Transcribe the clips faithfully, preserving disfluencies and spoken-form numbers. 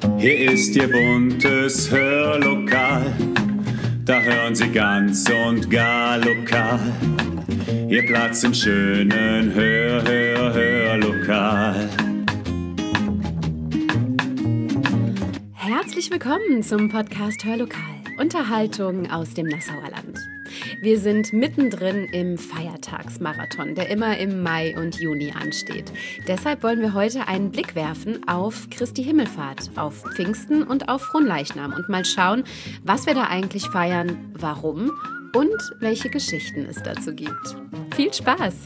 Hier ist Ihr buntes Hörlokal, da hören Sie ganz und gar lokal. Ihr Platz im schönen Hör, Hör, Hörlokal. Herzlich willkommen zum Podcast Hörlokal, Unterhaltung aus dem Nassauer Land. Wir sind mittendrin im Feiertagsmarathon, der immer im Mai und Juni ansteht. Deshalb wollen wir heute einen Blick werfen auf Christi Himmelfahrt, auf Pfingsten und auf Fronleichnam und mal schauen, was wir da eigentlich feiern, warum und welche Geschichten es dazu gibt. Viel Spaß!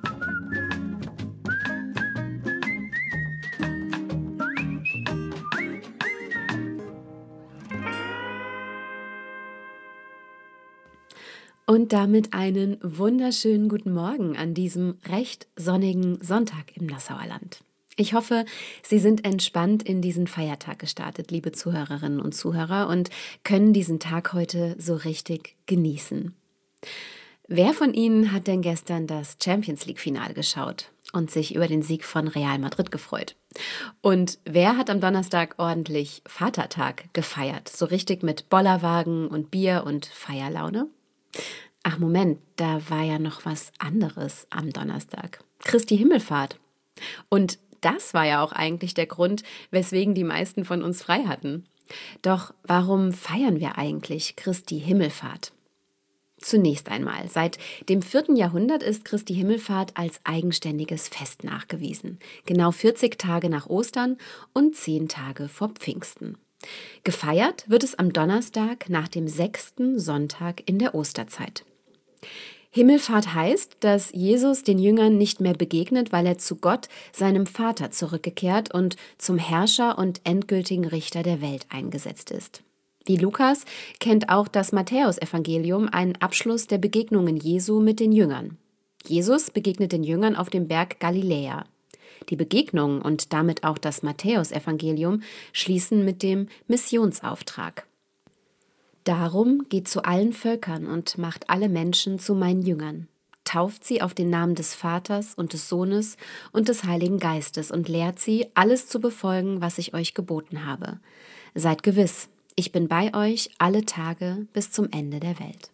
Und damit einen wunderschönen guten Morgen an diesem recht sonnigen Sonntag im Nassauer Land. Ich hoffe, Sie sind entspannt in diesen Feiertag gestartet, liebe Zuhörerinnen und Zuhörer, und können diesen Tag heute so richtig genießen. Wer von Ihnen hat denn gestern das Champions League-Finale geschaut und sich über den Sieg von Real Madrid gefreut? Und wer hat am Donnerstag ordentlich Vatertag gefeiert, so richtig mit Bollerwagen und Bier und Feierlaune? Ach Moment, da war ja noch was anderes am Donnerstag. Christi Himmelfahrt. Und das war ja auch eigentlich der Grund, weswegen die meisten von uns frei hatten. Doch warum feiern wir eigentlich Christi Himmelfahrt? Zunächst einmal, seit dem vierten Jahrhundert ist Christi Himmelfahrt als eigenständiges Fest nachgewiesen. Genau vierzig Tage nach Ostern und zehn Tage vor Pfingsten. Gefeiert wird es am Donnerstag nach dem sechsten Sonntag in der Osterzeit. Himmelfahrt heißt, dass Jesus den Jüngern nicht mehr begegnet, weil er zu Gott, seinem Vater, zurückgekehrt und zum Herrscher und endgültigen Richter der Welt eingesetzt ist. Wie Lukas kennt auch das Matthäusevangelium einen Abschluss der Begegnungen Jesu mit den Jüngern. Jesus begegnet den Jüngern auf dem Berg Galiläa. Die Begegnungen und damit auch das Matthäusevangelium schließen mit dem Missionsauftrag. Darum geht zu allen Völkern und macht alle Menschen zu meinen Jüngern. Tauft sie auf den Namen des Vaters und des Sohnes und des Heiligen Geistes und lehrt sie, alles zu befolgen, was ich euch geboten habe. Seid gewiss, ich bin bei euch alle Tage bis zum Ende der Welt.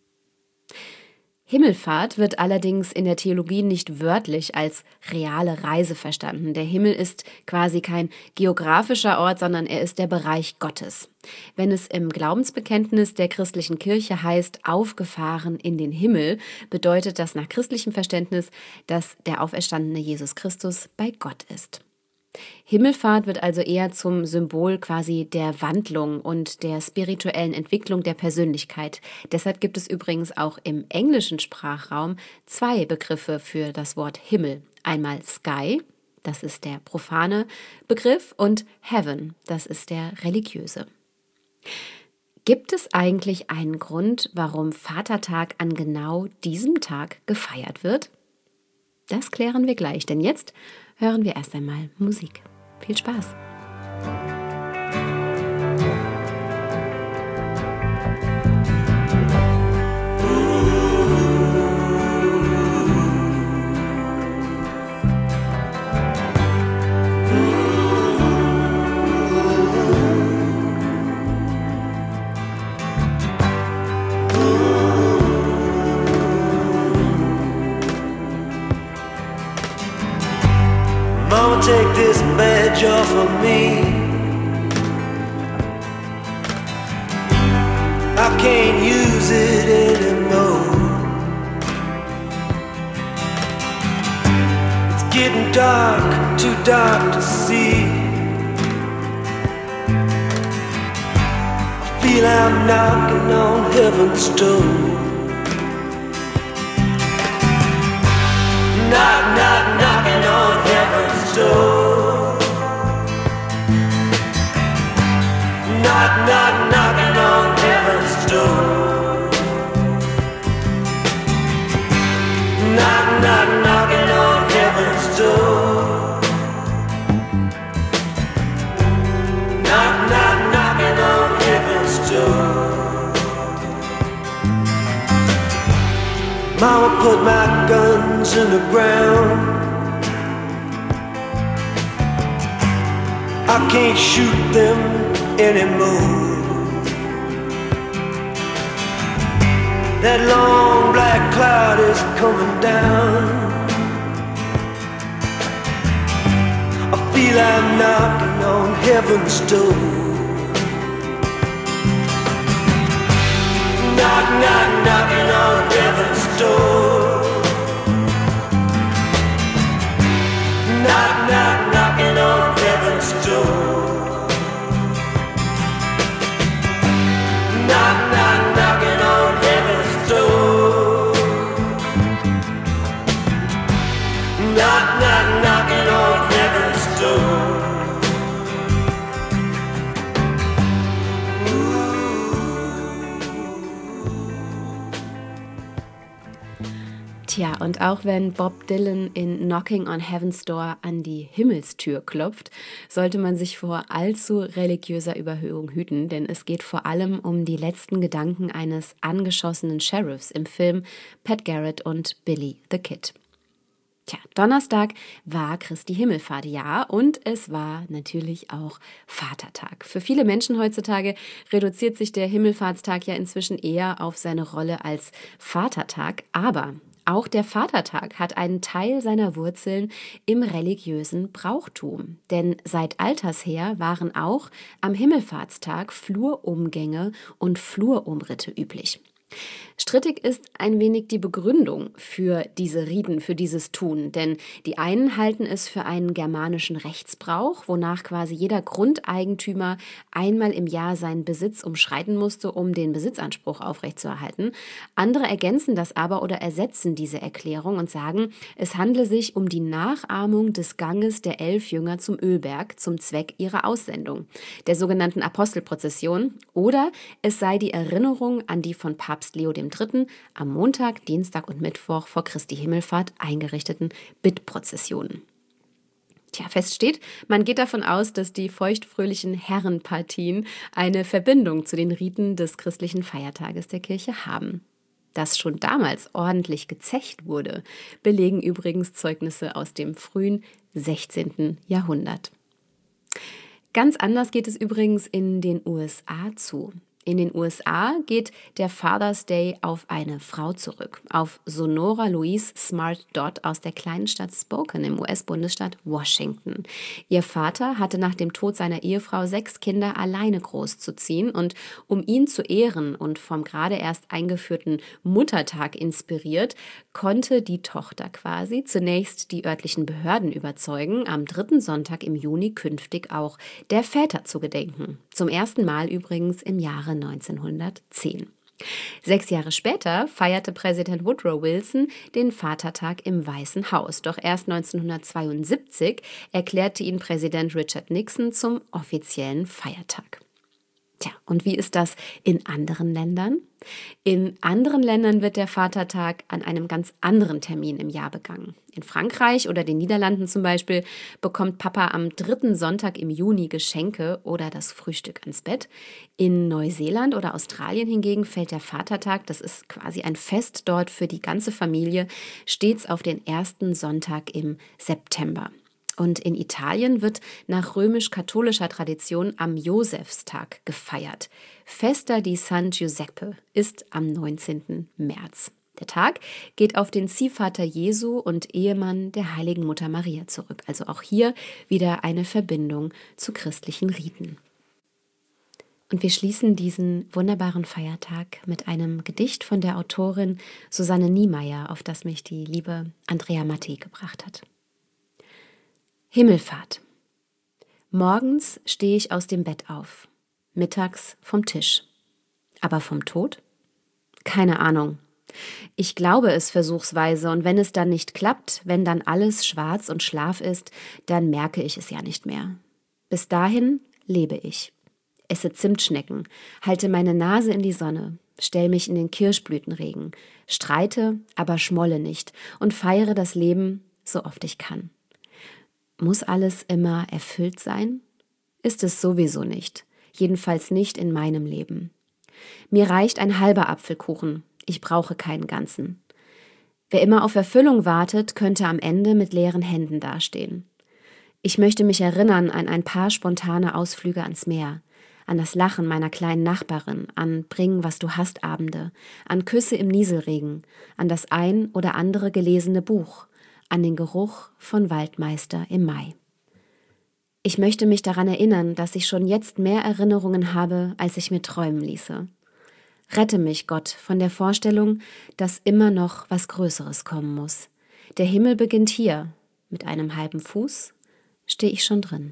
Himmelfahrt wird allerdings in der Theologie nicht wörtlich als reale Reise verstanden. Der Himmel ist quasi kein geografischer Ort, sondern er ist der Bereich Gottes. Wenn es im Glaubensbekenntnis der christlichen Kirche heißt, aufgefahren in den Himmel, bedeutet das nach christlichem Verständnis, dass der auferstandene Jesus Christus bei Gott ist. Himmelfahrt wird also eher zum Symbol quasi der Wandlung und der spirituellen Entwicklung der Persönlichkeit. Deshalb gibt es übrigens auch im englischen Sprachraum zwei Begriffe für das Wort Himmel. Einmal Sky, das ist der profane Begriff, und Heaven, das ist der religiöse. Gibt es eigentlich einen Grund, warum Vatertag an genau diesem Tag gefeiert wird? Das klären wir gleich, denn jetzt hören wir erst einmal Musik. Viel Spaß! Mama, take this badge off of me. I can't use it anymore. It's getting dark, too dark to see. I feel I'm knocking on heaven's door. Knock, knock, knocking on heaven's door. Knock, knock, knocking on heaven's door. Knock, knock, knocking on heaven's door. Knock, knock, knocking on heaven's door. Mama put my guns in the ground. I I can't shoot them anymore. That long black cloud is coming down. I feel I'm knocking on heaven's door. Knock, knock, knocking on heaven's door. Knock, knock, knocking on heaven's door. Knock, knock, knocking on heaven's door. Knock, knock, knocking on heaven's door. Tja, und auch wenn Bob Dylan in Knocking on Heaven's Door an die Himmelstür klopft, sollte man sich vor allzu religiöser Überhöhung hüten, denn es geht vor allem um die letzten Gedanken eines angeschossenen Sheriffs im Film Pat Garrett und Billy the Kid. Tja, Donnerstag war Christi Himmelfahrt, ja, und es war natürlich auch Vatertag. Für viele Menschen heutzutage reduziert sich der Himmelfahrtstag ja inzwischen eher auf seine Rolle als Vatertag, aber auch der Vatertag hat einen Teil seiner Wurzeln im religiösen Brauchtum. Denn seit alters her waren auch am Himmelfahrtstag Flurumgänge und Flurumritte üblich. Strittig ist ein wenig die Begründung für diese Riten, für dieses Tun, denn die einen halten es für einen germanischen Rechtsbrauch, wonach quasi jeder Grundeigentümer einmal im Jahr seinen Besitz umschreiten musste, um den Besitzanspruch aufrechtzuerhalten. Andere ergänzen das aber oder ersetzen diese Erklärung und sagen, es handle sich um die Nachahmung des Ganges der elf Jünger zum Ölberg zum Zweck ihrer Aussendung, der sogenannten Apostelprozession, oder es sei die Erinnerung an die von Papst Leo der Dritte am Montag, Dienstag und Mittwoch vor Christi Himmelfahrt eingerichteten Bittprozessionen. Tja, fest steht, man geht davon aus, dass die feuchtfröhlichen Herrenpartien eine Verbindung zu den Riten des christlichen Feiertages der Kirche haben. Dass schon damals ordentlich gezecht wurde, belegen übrigens Zeugnisse aus dem frühen sechzehnten Jahrhundert. Ganz anders geht es übrigens in den U S A zu. In den U S A geht der Father's Day auf eine Frau zurück, auf Sonora Louise Smart Dodd aus der kleinen Stadt Spokane im U S-Bundesstaat Washington. Ihr Vater hatte nach dem Tod seiner Ehefrau sechs Kinder alleine großzuziehen und um ihn zu ehren und vom gerade erst eingeführten Muttertag inspiriert, konnte die Tochter quasi zunächst die örtlichen Behörden überzeugen, am dritten Sonntag im Juni künftig auch der Väter zu gedenken. Zum ersten Mal übrigens im Jahre neunzehnhundertzehn. Sechs Jahre später feierte Präsident Woodrow Wilson den Vatertag im Weißen Haus. Doch erst neunzehnhundertzweiundsiebzig erklärte ihn Präsident Richard Nixon zum offiziellen Feiertag. Tja, und wie ist das in anderen Ländern? In anderen Ländern wird der Vatertag an einem ganz anderen Termin im Jahr begangen. In Frankreich oder den Niederlanden zum Beispiel bekommt Papa am dritten Sonntag im Juni Geschenke oder das Frühstück ans Bett. In Neuseeland oder Australien hingegen fällt der Vatertag, das ist quasi ein Fest dort für die ganze Familie, stets auf den ersten Sonntag im September. Und in Italien wird nach römisch-katholischer Tradition am Josefstag gefeiert. Festa di San Giuseppe ist am neunzehnten März. Der Tag geht auf den Ziehvater Jesu und Ehemann der heiligen Mutter Maria zurück. Also auch hier wieder eine Verbindung zu christlichen Riten. Und wir schließen diesen wunderbaren Feiertag mit einem Gedicht von der Autorin Susanne Niemeyer, auf das mich die liebe Andrea Matti gebracht hat. Himmelfahrt. Morgens stehe ich aus dem Bett auf, mittags vom Tisch. Aber vom Tod? Keine Ahnung. Ich glaube es versuchsweise und wenn es dann nicht klappt, wenn dann alles schwarz und Schlaf ist, dann merke ich es ja nicht mehr. Bis dahin lebe ich. Esse Zimtschnecken, halte meine Nase in die Sonne, stell mich in den Kirschblütenregen, streite, aber schmolle nicht und feiere das Leben, so oft ich kann. Muss alles immer erfüllt sein? Ist es sowieso nicht. Jedenfalls nicht in meinem Leben. Mir reicht ein halber Apfelkuchen. Ich brauche keinen ganzen. Wer immer auf Erfüllung wartet, könnte am Ende mit leeren Händen dastehen. Ich möchte mich erinnern an ein paar spontane Ausflüge ans Meer, an das Lachen meiner kleinen Nachbarin, an Bring, was du hast Abende, an Küsse im Nieselregen, an das ein oder andere gelesene Buch, an den Geruch von Waldmeister im Mai. Ich möchte mich daran erinnern, dass ich schon jetzt mehr Erinnerungen habe, als ich mir träumen ließe. Rette mich, Gott, von der Vorstellung, dass immer noch was Größeres kommen muss. Der Himmel beginnt hier. Mit einem halben Fuß stehe ich schon drin.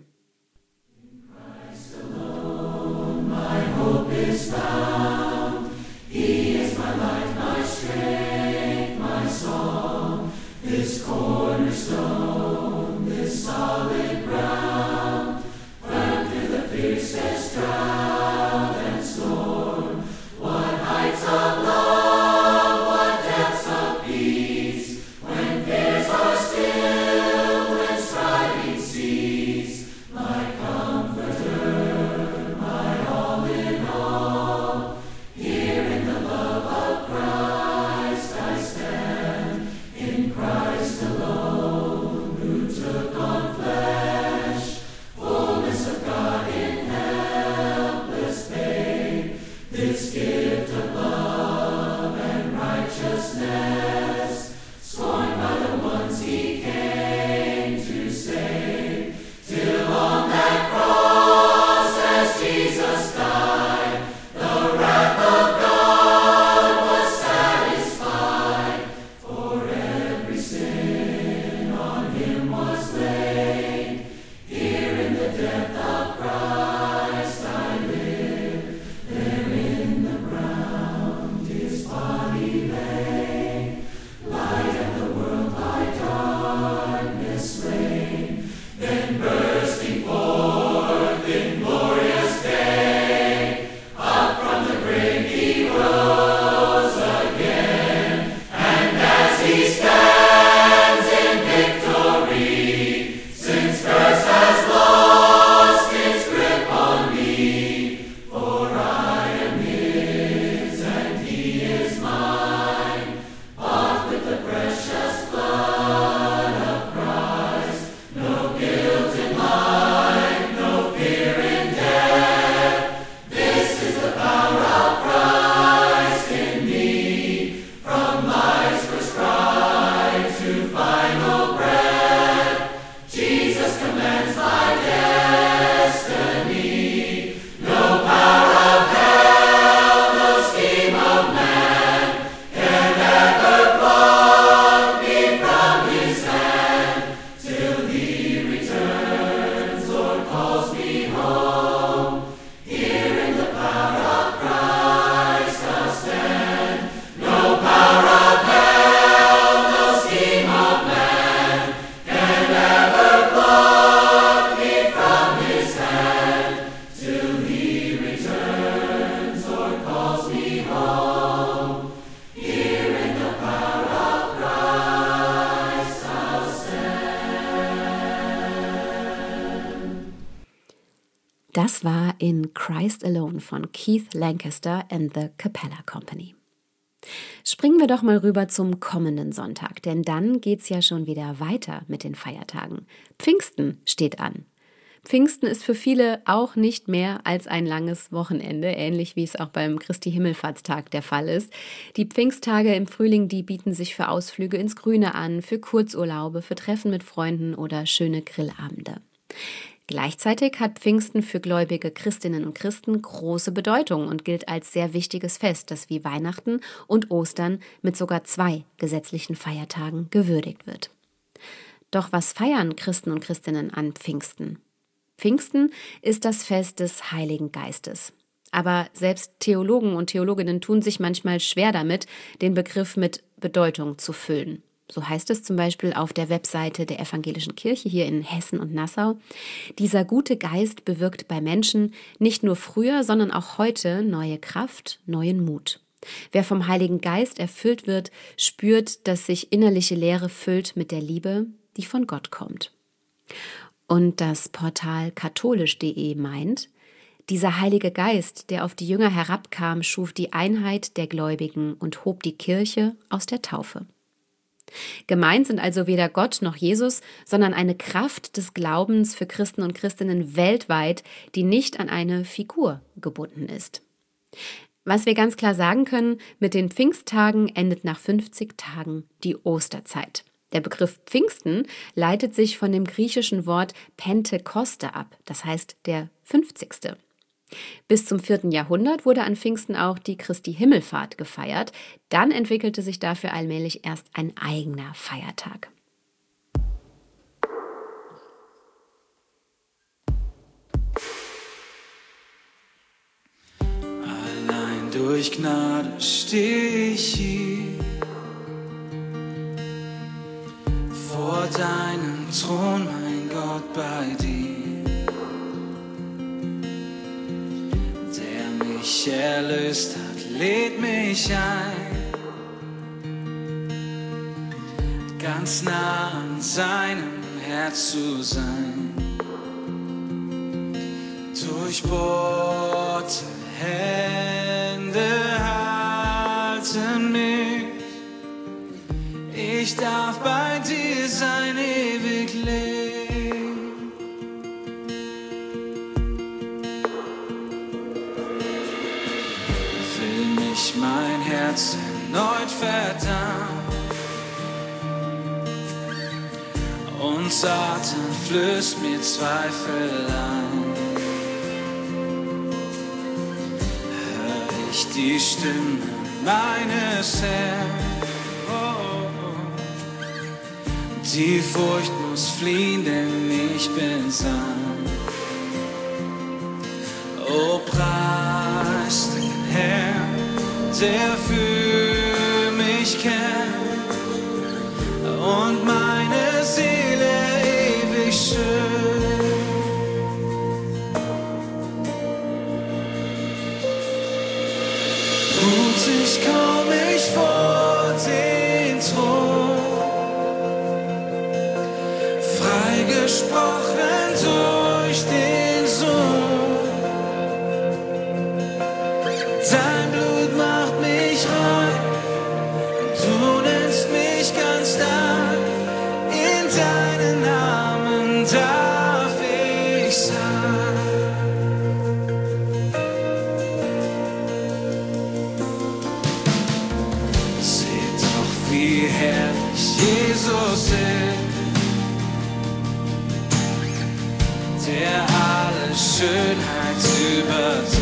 Das war In Christ Alone von Keith Lancaster and the Capella Company. Springen wir doch mal rüber zum kommenden Sonntag, denn dann geht's ja schon wieder weiter mit den Feiertagen. Pfingsten steht an. Pfingsten ist für viele auch nicht mehr als ein langes Wochenende, ähnlich wie es auch beim Christi Himmelfahrtstag der Fall ist. Die Pfingsttage im Frühling, die bieten sich für Ausflüge ins Grüne an, für Kurzurlaube, für Treffen mit Freunden oder schöne Grillabende. Gleichzeitig hat Pfingsten für gläubige Christinnen und Christen große Bedeutung und gilt als sehr wichtiges Fest, das wie Weihnachten und Ostern mit sogar zwei gesetzlichen Feiertagen gewürdigt wird. Doch was feiern Christen und Christinnen an Pfingsten? Pfingsten ist das Fest des Heiligen Geistes. Aber selbst Theologen und Theologinnen tun sich manchmal schwer damit, den Begriff mit Bedeutung zu füllen. So heißt es zum Beispiel auf der Webseite der Evangelischen Kirche hier in Hessen und Nassau. Dieser gute Geist bewirkt bei Menschen nicht nur früher, sondern auch heute neue Kraft, neuen Mut. Wer vom Heiligen Geist erfüllt wird, spürt, dass sich innerliche Leere füllt mit der Liebe, die von Gott kommt. Und das Portal katholisch punkt de meint, dieser Heilige Geist, der auf die Jünger herabkam, schuf die Einheit der Gläubigen und hob die Kirche aus der Taufe. Gemeint sind also weder Gott noch Jesus, sondern eine Kraft des Glaubens für Christen und Christinnen weltweit, die nicht an eine Figur gebunden ist. Was wir ganz klar sagen können, mit den Pfingsttagen endet nach fünfzig Tagen die Osterzeit. Der Begriff Pfingsten leitet sich von dem griechischen Wort Pentekoste ab, das heißt der fünfzigste. Bis zum vierten Jahrhundert wurde an Pfingsten auch die Christi Himmelfahrt gefeiert. Dann entwickelte sich dafür allmählich erst ein eigener Feiertag. Allein durch Gnade steh ich hier vor deinem Thron, mein Gott, bei dir. Mich erlöst hat, lädt mich ein, ganz nah an seinem Herz zu sein. Durchbohrte Hände halten mich, ich darf bei dir sein, ewig leben. Mein Herz erneut verdammt und Satan flößt mir Zweifel ein. Hör ich die Stimme meines Herrn, oh, oh. Die Furcht muss fliehen, denn ich bin sein. Oh, preis den Herrn, der für mich kämpft und meine Seele ewig schützt. Mutig komm ich vor den Thron, freigesprochen durch den Sohn. Dein Blut macht mich rein, du nennst mich ganz stark, in deinen Namen darf ich sein. Seht doch, wie herrlich Jesus ist, der alle Schönheit übertrifft.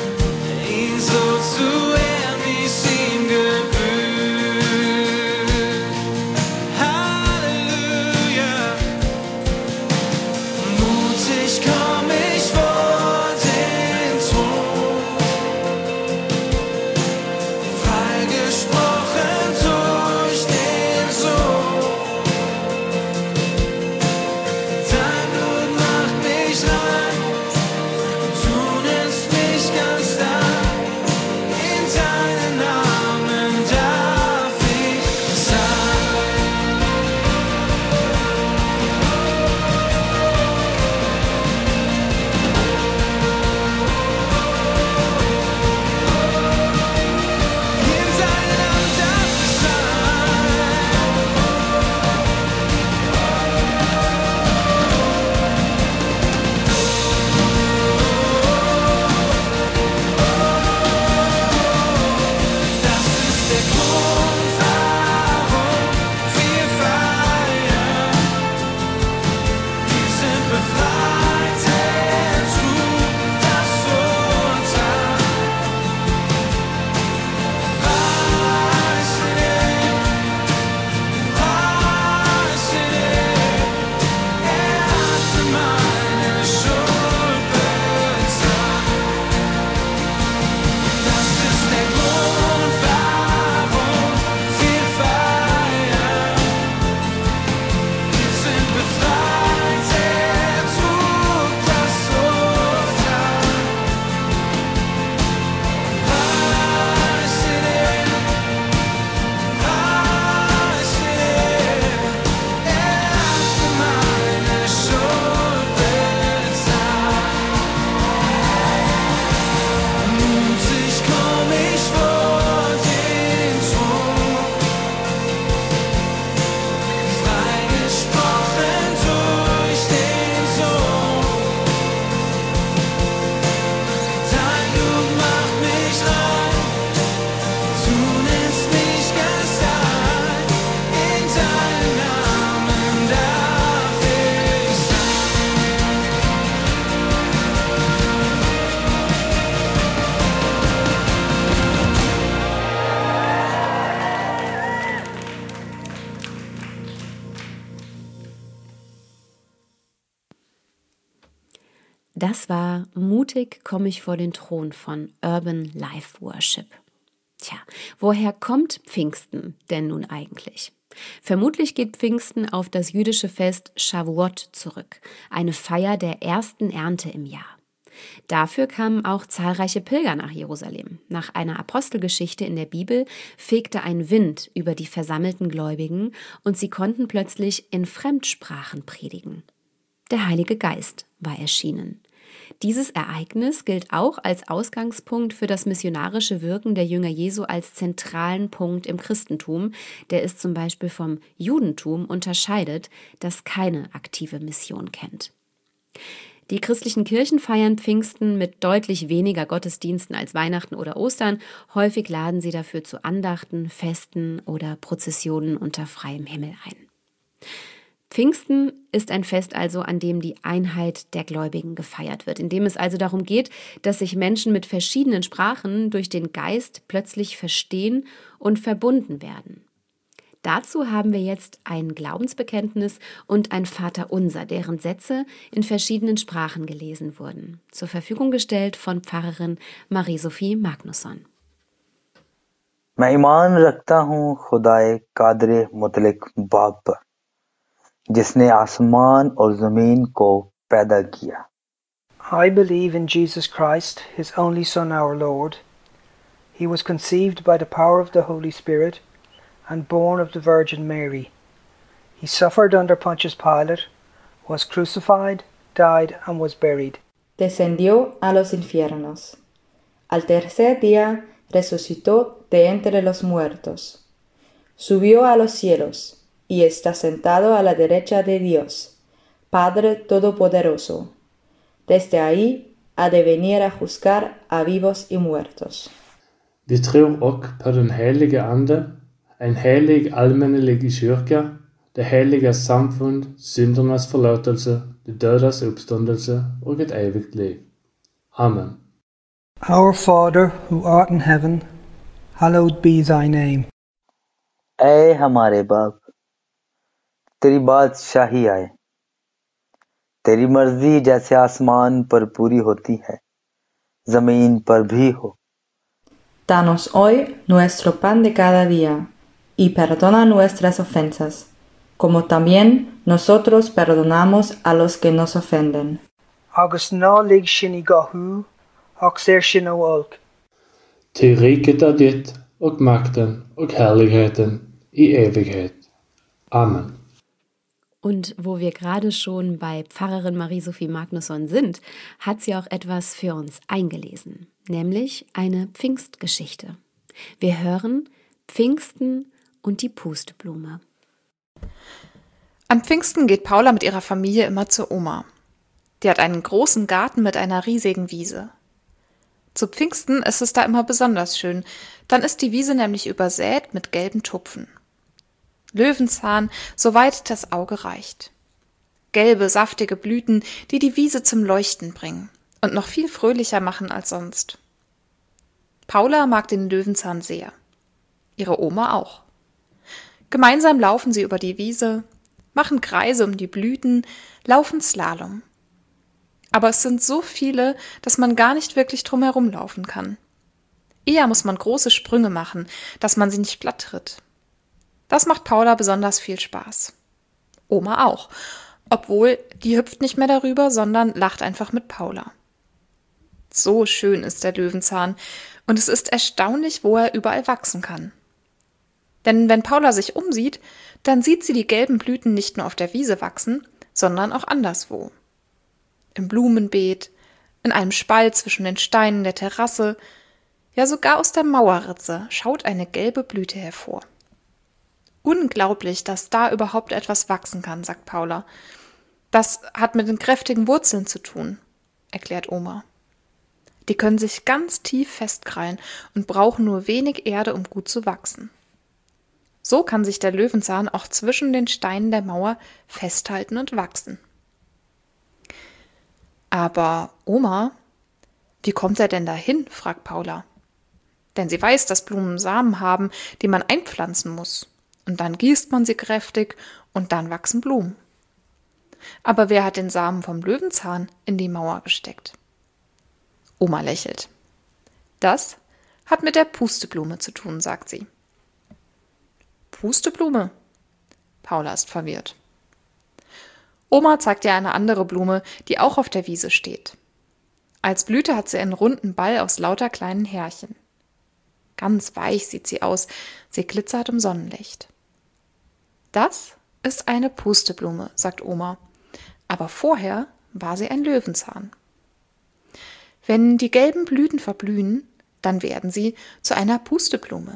Ihn so zu ehren, wie's ihm gebührt. Das war Mutig komme ich vor den Thron von Urban Life Worship. Tja, woher kommt Pfingsten denn nun eigentlich? Vermutlich geht Pfingsten auf das jüdische Fest Shavuot zurück, eine Feier der ersten Ernte im Jahr. Dafür kamen auch zahlreiche Pilger nach Jerusalem. Nach einer Apostelgeschichte in der Bibel fegte ein Wind über die versammelten Gläubigen und sie konnten plötzlich in Fremdsprachen predigen. Der Heilige Geist war erschienen. Dieses Ereignis gilt auch als Ausgangspunkt für das missionarische Wirken der Jünger Jesu als zentralen Punkt im Christentum, der es zum Beispiel vom Judentum unterscheidet, das keine aktive Mission kennt. Die christlichen Kirchen feiern Pfingsten mit deutlich weniger Gottesdiensten als Weihnachten oder Ostern. Häufig laden sie dafür zu Andachten, Festen oder Prozessionen unter freiem Himmel ein. Pfingsten ist ein Fest also, an dem die Einheit der Gläubigen gefeiert wird, in dem es also darum geht, dass sich Menschen mit verschiedenen Sprachen durch den Geist plötzlich verstehen und verbunden werden. Dazu haben wir jetzt ein Glaubensbekenntnis und ein Vaterunser, deren Sätze in verschiedenen Sprachen gelesen wurden. Zur Verfügung gestellt von Pfarrerin Marie-Sophie Magnusson. मैं ईमान रखता हूँ खुदाए कादरे मुतलक बाप पर जिसने आसमान और जमीन को पैदा किया. I believe in Jesus Christ, his only Son, our Lord. He was conceived by the power of the Holy Spirit and born of the Virgin Mary. He suffered under Pontius Pilate, was crucified, died, and was buried. Descendió a los infiernos. Al tercer día resucitó de entre los muertos. Subió a los cielos y está sentado a la derecha de Dios, Padre Todopoderoso. Desde ahí ha de venir a juzgar a vivos y muertos. Vi tror också på den helige Ande, en helig allmännelig kyrka, det heliga samfund, syndernas förlåtelse, de dödas uppståndelse och ett evigt liv. Amen. Our Father, who art in heaven, hallowed be thy name. ऐ हमारे बाप, तेरी बादशाही आए, तेरी मर्जी जैसे आसमान पर पूरी होती है, जमीन पर भी हो. Danos hoy nuestro pan de cada día, y perdona nuestras ofensas, como también nosotros perdonamos a los que nos ofenden. Agus ná lig sin I gathú, ach sér sin ó olc. Till riket är ditt och makten och härligheten i evighet. Amen. Und wo wir gerade schon bei Pfarrerin Marie-Sophie Magnusson sind, hat sie auch etwas für uns eingelesen, nämlich eine Pfingstgeschichte. Wir hören Pfingsten und die Pusteblume. An Pfingsten geht Paula mit ihrer Familie immer zur Oma. Die hat einen großen Garten mit einer riesigen Wiese. Zu Pfingsten ist es da immer besonders schön, dann ist die Wiese nämlich übersät mit gelben Tupfen. Löwenzahn, soweit das Auge reicht. Gelbe, saftige Blüten, die die Wiese zum Leuchten bringen und noch viel fröhlicher machen als sonst. Paula mag den Löwenzahn sehr. Ihre Oma auch. Gemeinsam laufen sie über die Wiese, machen Kreise um die Blüten, laufen Slalom. Aber es sind so viele, dass man gar nicht wirklich drumherum laufen kann. Eher muss man große Sprünge machen, dass man sie nicht platt tritt. Das macht Paula besonders viel Spaß. Oma auch, obwohl die hüpft nicht mehr darüber, sondern lacht einfach mit Paula. So schön ist der Löwenzahn und es ist erstaunlich, wo er überall wachsen kann. Denn wenn Paula sich umsieht, dann sieht sie die gelben Blüten nicht nur auf der Wiese wachsen, sondern auch anderswo. Im Blumenbeet, in einem Spalt zwischen den Steinen der Terrasse, ja sogar aus der Mauerritze schaut eine gelbe Blüte hervor. Unglaublich, dass da überhaupt etwas wachsen kann, sagt Paula. Das hat mit den kräftigen Wurzeln zu tun, erklärt Oma. Die können sich ganz tief festkrallen und brauchen nur wenig Erde, um gut zu wachsen. So kann sich der Löwenzahn auch zwischen den Steinen der Mauer festhalten und wachsen. Aber Oma, wie kommt er denn dahin, fragt Paula. Denn sie weiß, dass Blumen Samen haben, die man einpflanzen muss. Und dann gießt man sie kräftig und dann wachsen Blumen. Aber wer hat den Samen vom Löwenzahn in die Mauer gesteckt? Oma lächelt. Das hat mit der Pusteblume zu tun, sagt sie. Pusteblume? Paula ist verwirrt. Oma zeigt ihr eine andere Blume, die auch auf der Wiese steht. Als Blüte hat sie einen runden Ball aus lauter kleinen Härchen. Ganz weich sieht sie aus, sie glitzert im Sonnenlicht. Das ist eine Pusteblume, sagt Oma, aber vorher war sie ein Löwenzahn. Wenn die gelben Blüten verblühen, dann werden sie zu einer Pusteblume.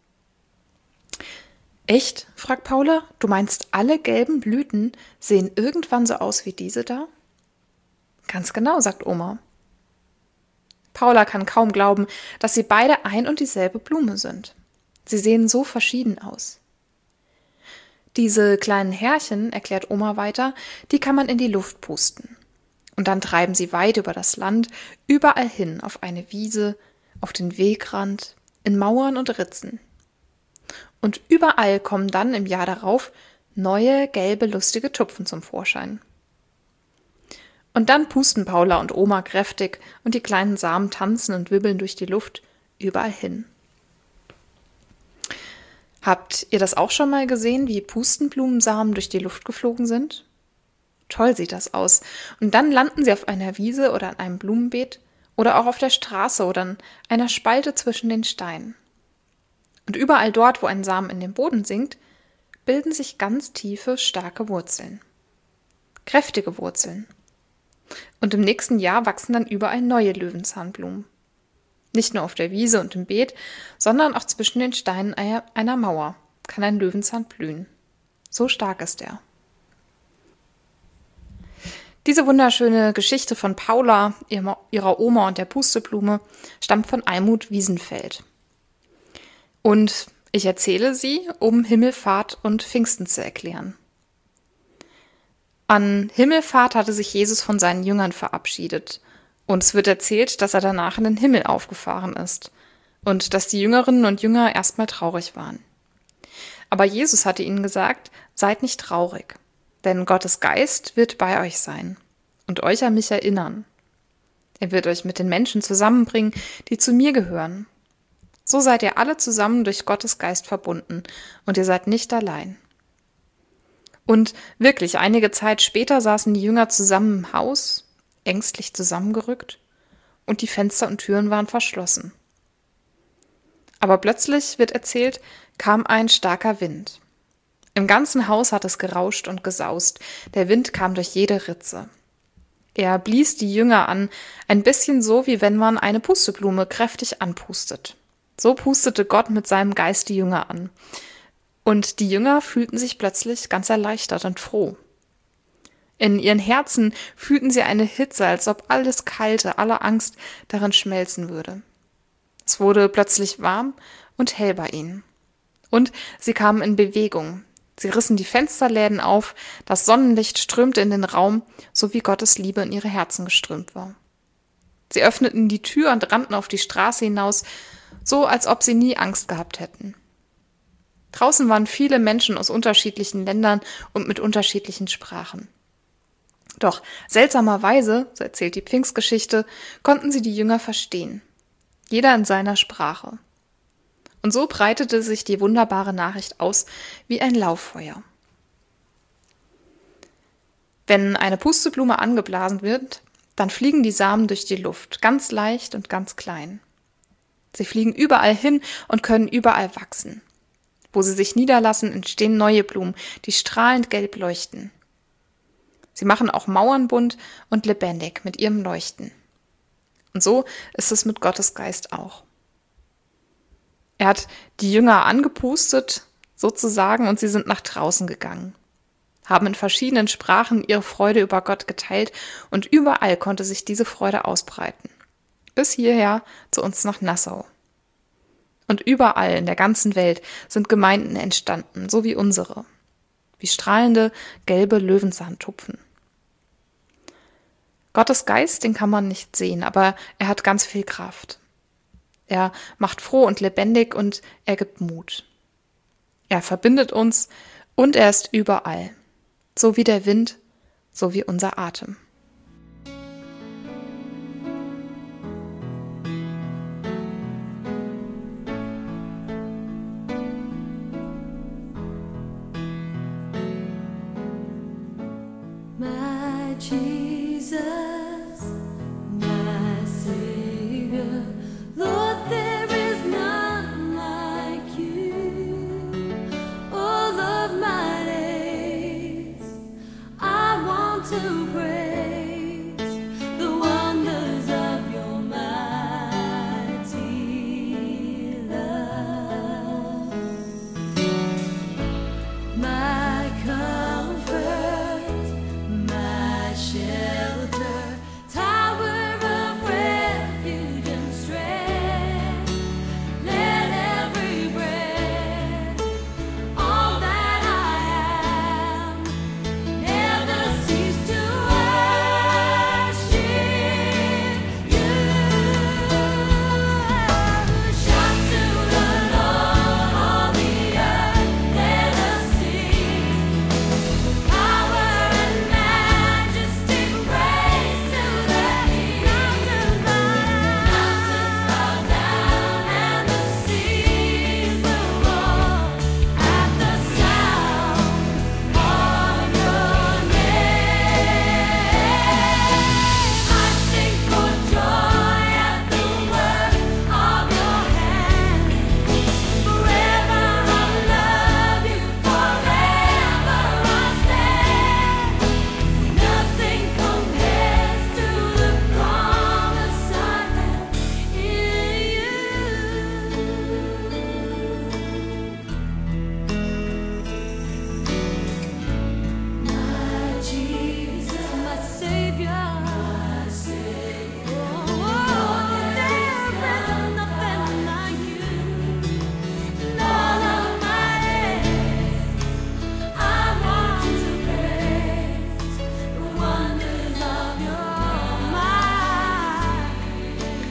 Echt? Fragt Paula. Du meinst, alle gelben Blüten sehen irgendwann so aus wie diese da? Ganz genau, sagt Oma. Paula kann kaum glauben, dass sie beide ein und dieselbe Blume sind. Sie sehen so verschieden aus. Diese kleinen Härchen, erklärt Oma weiter, die kann man in die Luft pusten. Und dann treiben sie weit über das Land, überall hin, auf eine Wiese, auf den Wegrand, in Mauern und Ritzen. Und überall kommen dann im Jahr darauf neue, gelbe, lustige Tupfen zum Vorschein. Und dann pusten Paula und Oma kräftig und die kleinen Samen tanzen und wibbeln durch die Luft überall hin. Habt ihr das auch schon mal gesehen, wie Pustenblumensamen durch die Luft geflogen sind? Toll sieht das aus. Und dann landen sie auf einer Wiese oder an einem Blumenbeet oder auch auf der Straße oder an einer Spalte zwischen den Steinen. Und überall dort, wo ein Samen in den Boden sinkt, bilden sich ganz tiefe, starke Wurzeln. Kräftige Wurzeln. Und im nächsten Jahr wachsen dann überall neue Löwenzahnblumen. Nicht nur auf der Wiese und im Beet, sondern auch zwischen den Steinen einer Mauer kann ein Löwenzahn blühen. So stark ist er. Diese wunderschöne Geschichte von Paula, ihrer Oma und der Pusteblume, stammt von Almut Wiesenfeld. Und ich erzähle sie, um Himmelfahrt und Pfingsten zu erklären. An Himmelfahrt hatte sich Jesus von seinen Jüngern verabschiedet. Und es wird erzählt, dass er danach in den Himmel aufgefahren ist. Und dass die Jüngerinnen und Jünger erstmal traurig waren. Aber Jesus hatte ihnen gesagt, seid nicht traurig, denn Gottes Geist wird bei euch sein und euch an mich erinnern. Er wird euch mit den Menschen zusammenbringen, die zu mir gehören. So seid ihr alle zusammen durch Gottes Geist verbunden und ihr seid nicht allein. Und wirklich, einige Zeit später saßen die Jünger zusammen im Haus, ängstlich zusammengerückt, und die Fenster und Türen waren verschlossen. Aber plötzlich, wird erzählt, kam ein starker Wind. Im ganzen Haus hat es gerauscht und gesaust, der Wind kam durch jede Ritze. Er blies die Jünger an, ein bisschen so, wie wenn man eine Pusteblume kräftig anpustet. So pustete Gott mit seinem Geist die Jünger an. Und die Jünger fühlten sich plötzlich ganz erleichtert und froh. In ihren Herzen fühlten sie eine Hitze, als ob alles Kalte, alle Angst darin schmelzen würde. Es wurde plötzlich warm und hell bei ihnen. Und sie kamen in Bewegung. Sie rissen die Fensterläden auf, das Sonnenlicht strömte in den Raum, so wie Gottes Liebe in ihre Herzen geströmt war. Sie öffneten die Tür und rannten auf die Straße hinaus, so als ob sie nie Angst gehabt hätten. Draußen waren viele Menschen aus unterschiedlichen Ländern und mit unterschiedlichen Sprachen. Doch seltsamerweise, so erzählt die Pfingstgeschichte, konnten sie die Jünger verstehen. Jeder in seiner Sprache. Und so breitete sich die wunderbare Nachricht aus wie ein Lauffeuer. Wenn eine Pusteblume angeblasen wird, dann fliegen die Samen durch die Luft, ganz leicht und ganz klein. Sie fliegen überall hin und können überall wachsen. Wo sie sich niederlassen, entstehen neue Blumen, die strahlend gelb leuchten. Sie machen auch Mauern bunt und lebendig mit ihrem Leuchten. Und so ist es mit Gottes Geist auch. Er hat die Jünger angepustet, sozusagen, und sie sind nach draußen gegangen, haben in verschiedenen Sprachen ihre Freude über Gott geteilt und überall konnte sich diese Freude ausbreiten. Bis hierher zu uns nach Nassau. Und überall in der ganzen Welt sind Gemeinden entstanden, so wie unsere. Wie strahlende, gelbe Löwenzahntupfen. Gottes Geist, den kann man nicht sehen, aber er hat ganz viel Kraft. Er macht froh und lebendig und er gibt Mut. Er verbindet uns und er ist überall. So wie der Wind, so wie unser Atem. My Jesus, my Savior, Lord, there is none like you. All of my days, I want to praise the wonders of your mighty love. My comfort, my shelter, tower of refuge and strength. Let every breath, all that I am, never cease to worship you. Shout to the Lord, all the earth, let us sing. Power and majesty, praise to the King. Mountains bow down and the seas will roar at the sound of your name. I sing for joy at the work of your hands. Forever I love you, forever I stand. Nothing compares to the promise I have in you. My Jesus, my Savior, my Savior. Oh, there is nothing like you. In all of my days, I want to praise the wonders of your mighty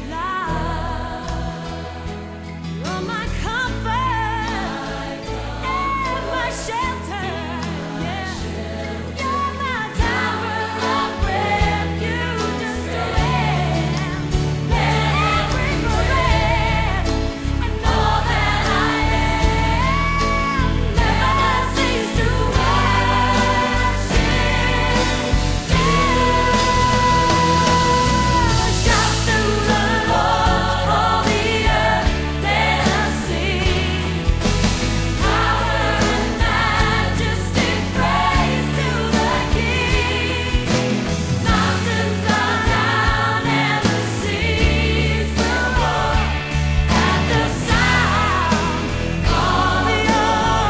love. You're my comfort and my shelter. Yeah. You're my tower of refuge and strength. Let every breath and all that I am never cease to worship you. Shout to the Lord, all the earth, let us sing. Power and majesty, praise to the King. Mountains bow down and the seas will roar at the sound of your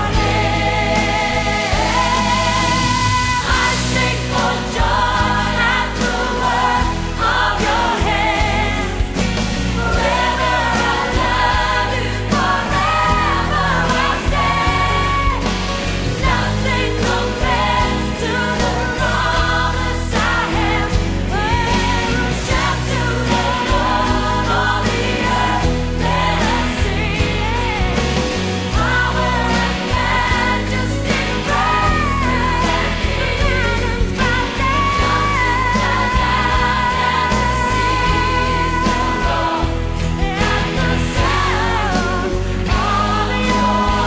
name. I sing for joy at the work of your hands. Forever I love you, forever I stand. Nothing compares to the promise I have. Shout to the Lord, all the earth, let us sing. Power and majesty, praise to the King. Mountains bow down and the seas will roar at the sound of your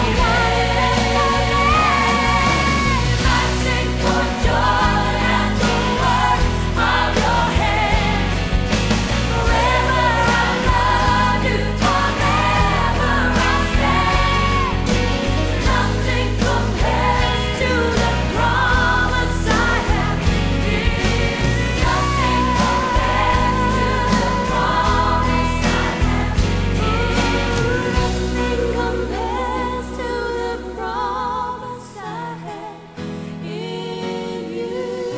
name. I sing for joy at the work of your hands. Forever I love you, forever I stand. Nothing compares to the promise I have in you. Nothing compares to the promise I have in you. Nothing compares to the promise I have in you.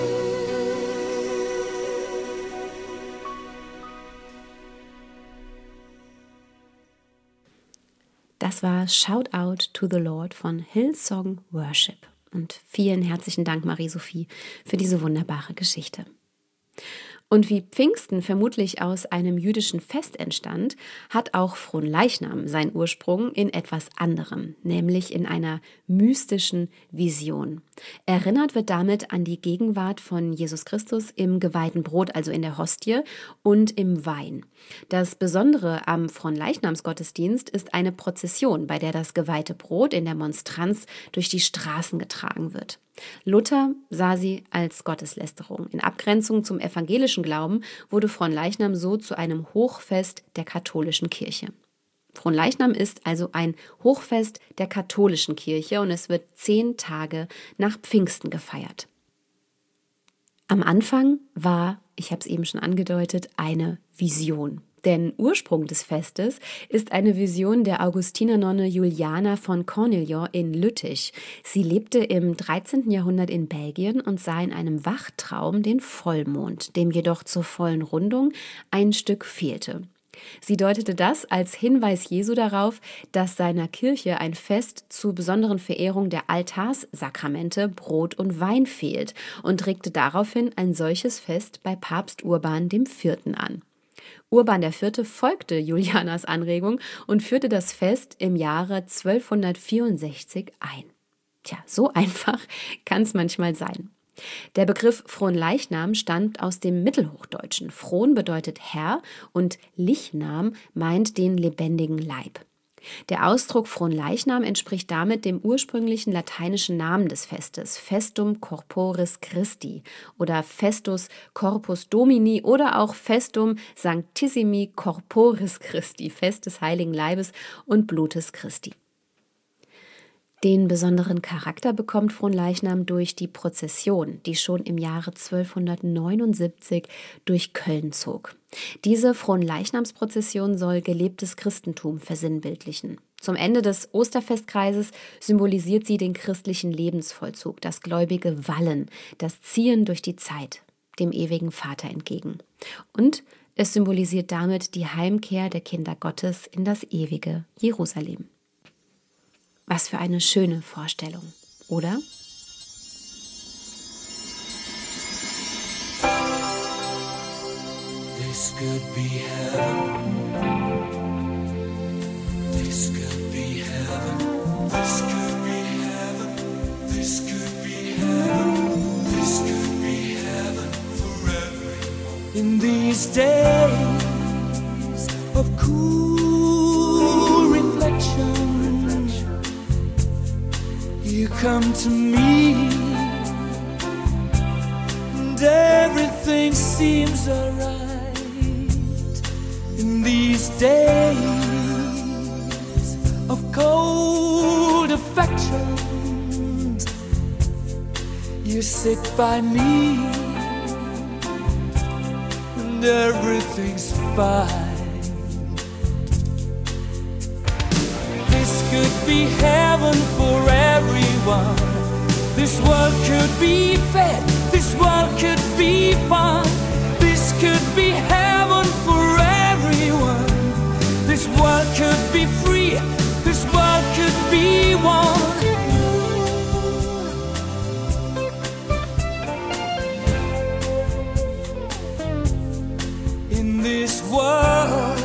Das war Shout Out to the Lord von Hillsong Worship. Und vielen herzlichen Dank, Marie-Sophie, für diese wunderbare Geschichte. Und wie Pfingsten vermutlich aus einem jüdischen Fest entstand, hat auch Fronleichnam seinen Ursprung in etwas anderem, nämlich in einer mystischen Vision. Erinnert wird damit an die Gegenwart von Jesus Christus im geweihten Brot, also in der Hostie, und im Wein. Das Besondere am Fronleichnamsgottesdienst ist eine Prozession, bei der das geweihte Brot in der Monstranz durch die Straßen getragen wird. Luther sah sie als Gotteslästerung. In Abgrenzung zum evangelischen Glauben wurde Fronleichnam so zu einem Hochfest der katholischen Kirche. Fronleichnam ist also ein Hochfest der katholischen Kirche und es wird zehn Tage nach Pfingsten gefeiert. Am Anfang war, ich habe es eben schon angedeutet, eine Vision. Denn Ursprung des Festes ist eine Vision der Augustiner-Nonne Juliana von Cornillon in Lüttich. Sie lebte im dreizehnten Jahrhundert in Belgien und sah in einem Wachtraum den Vollmond, dem jedoch zur vollen Rundung ein Stück fehlte. Sie deutete das als Hinweis Jesu darauf, dass seiner Kirche ein Fest zur besonderen Verehrung der Altarssakramente, Brot und Wein fehlt und regte daraufhin ein solches Fest bei Papst Urban der Vierte an. Urban der Vierte folgte Julianas Anregung und führte das Fest im Jahre zwölfhundertvierundsechzig ein. Tja, so einfach kann es manchmal sein. Der Begriff Fronleichnam stammt aus dem Mittelhochdeutschen. Fron bedeutet Herr und Lichnam meint den lebendigen Leib. Der Ausdruck Fronleichnam entspricht damit dem ursprünglichen lateinischen Namen des Festes, Festum Corporis Christi oder Festus Corpus Domini oder auch Festum Sanctissimi Corporis Christi, Fest des heiligen Leibes und Blutes Christi. Den besonderen Charakter bekommt Fronleichnam durch die Prozession, die schon im Jahre zwölfhundertneunundsiebzig durch Köln zog. Diese Fronleichnamsprozession soll gelebtes Christentum versinnbildlichen. Zum Ende des Osterfestkreises symbolisiert sie den christlichen Lebensvollzug, das gläubige Wallen, das Ziehen durch die Zeit, dem ewigen Vater entgegen. Und es symbolisiert damit die Heimkehr der Kinder Gottes in das ewige Jerusalem. Was für eine schöne Vorstellung, oder? This could be heaven. This could be heaven. This could be heaven. This could be heaven. This could be heaven for everyone. In these days of cool reflection, you come to me, and everything seems alright. In these days of cold affections, you sit by me, and everything's fine. This could be heaven for everyone. This world could be fed. This world could be fun. This could be heaven for everyone. This world could be free. This world could be one. In this world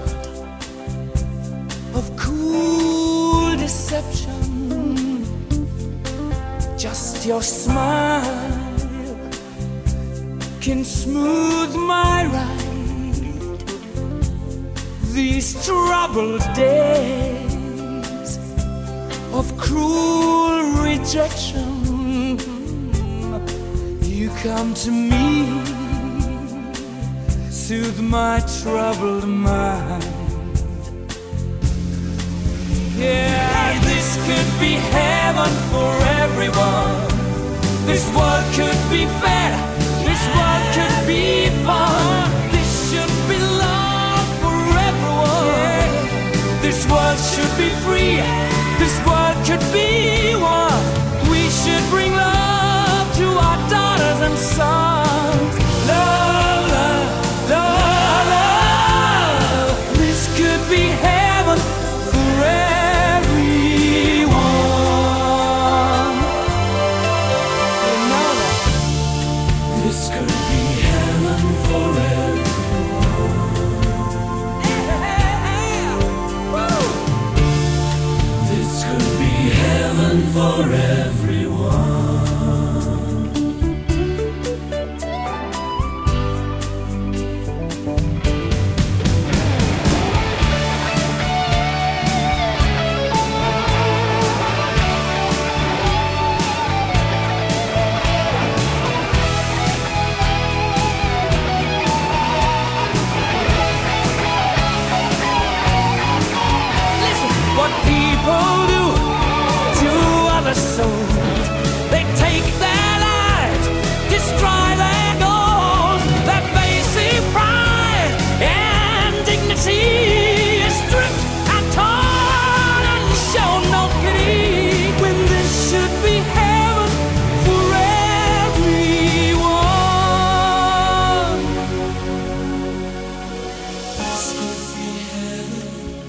of cool deception, just your smile can smooth my ride. These troubled days of cruel rejection, you come to me, soothe my troubled mind. Yeah, this could be heaven for everyone. This world could be fair. This world could be fun. This should be love for everyone. Yeah. This world should be free. This world could be one. We should bring love to our daughters and sons. Love, love, love, love. This could be heaven for everyone. You know that. This could be heaven for heaven for everyone. They take their lives, destroy their goals. Their basic pride and dignity is stripped and torn and shown no pity, when this should be heaven for everyone. This could be heaven.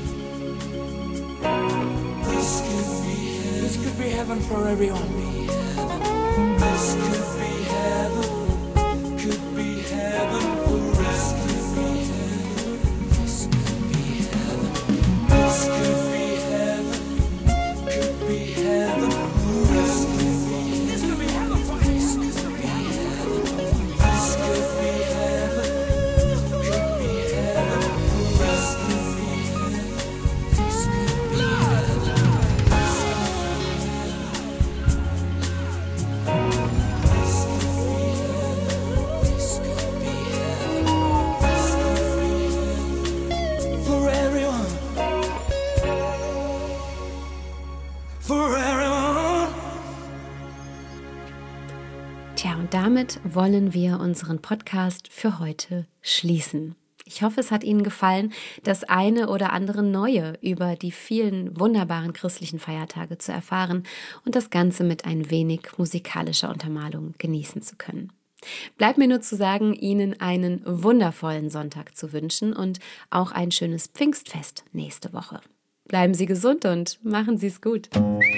This could be heaven. This could be heaven for everyone. This could be heaven, could be heaven for us. Could be heaven, this could be heaven. This could be heaven, could be heaven for us. This could be heaven for us. This could be heaven. This could be heaven, could be heaven for us. Could be heaven. This could be heaven. Tja, und damit wollen wir unseren Podcast für heute schließen. Ich hoffe, es hat Ihnen gefallen, das eine oder andere Neue über die vielen wunderbaren christlichen Feiertage zu erfahren und das Ganze mit ein wenig musikalischer Untermalung genießen zu können. Bleibt mir nur zu sagen, Ihnen einen wundervollen Sonntag zu wünschen und auch ein schönes Pfingstfest nächste Woche. Bleiben Sie gesund und machen Sie es gut.